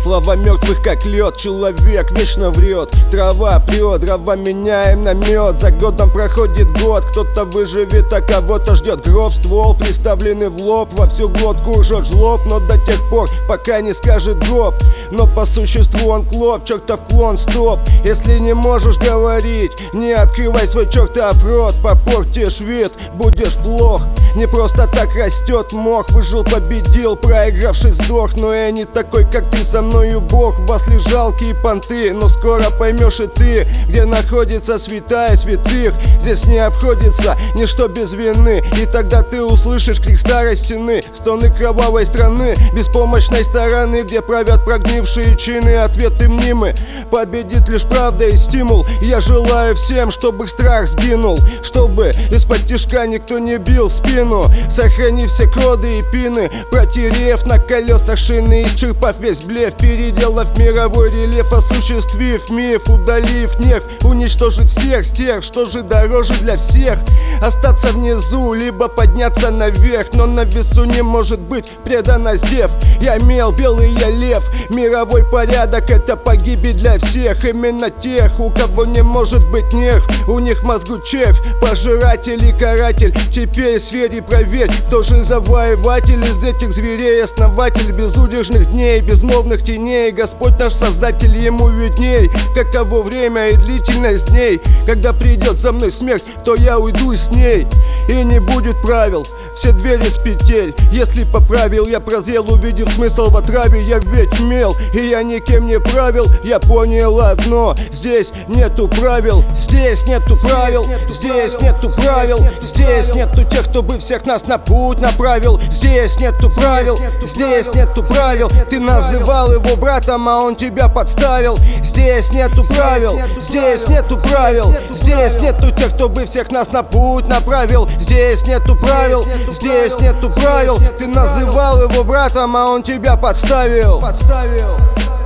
Слова мертвых как лед, человек вечно врет. Трава прет, дрова меняем на мед. За годом проходит год, кто-то выживет, а кого-то ждет гроб. Ствол приставленный в лоб, во всю глотку жжет жлоб. Но до тех пор, пока не скажет гоп. Но по существу он клоп, чертов клон, стоп. Если не можешь говорить, не открывай свой чертов рот. Попортишь вид, будешь плох. Не просто так растет мох. Выжил, победил, проигравший сдох. Но я не такой, как ты, со мною бог. У вас лишь жалкие понты, но скоро поймешь и ты, где находится святая святых. Здесь не обходится ничто без вины. И тогда ты услышишь крик старой стены, стоны кровавой страны, беспомощной стороны, где правят прогнившие чины. Ответы мнимы, победит лишь правда и стимул. Я желаю всем, чтобы их страх сгинул, чтобы из-под тишка никто не бил в спину. Сохрани все коды и пины, протерев на колесах шины, исчерпав весь блеф, переделав мировой рельеф, осуществив миф, удалив нефть, уничтожить всех стерв. Что же дороже для всех? Остаться внизу, либо подняться наверх. Но на весу не может быть предана зев. Я мел, белый я лев. Мировой порядок — это погибель для всех. Именно тех, у кого не может быть нерв. У них в мозгу червь, пожиратель и каратель. Теперь в сфере проверь, кто же завоеватель из этих зверей. Основатель безудержных дней, безмолвных теней. Господь наш Создатель, ему видней, каково время и длительность дней. Когда придет за мной смерть, то я уйду с ней. И не будет правил, все двери с петель. Если по правил я прозрел, увидев смысл в отраве. Я ведь мел, и я никем не правил. Я понял одно: здесь нету правил. Здесь нету правил, здесь нету правил. Здесь нету тех, кто бы всех нас на путь направил. Здесь нету правил, здесь нету правил. Ты называл его братом, а он тебя подставил. Здесь нету правил, здесь нету правил. Здесь нету тех, кто бы всех нас на путь направил. Здесь нету правил, здесь нету правил. Ты называл его братом, а он тебя подставил.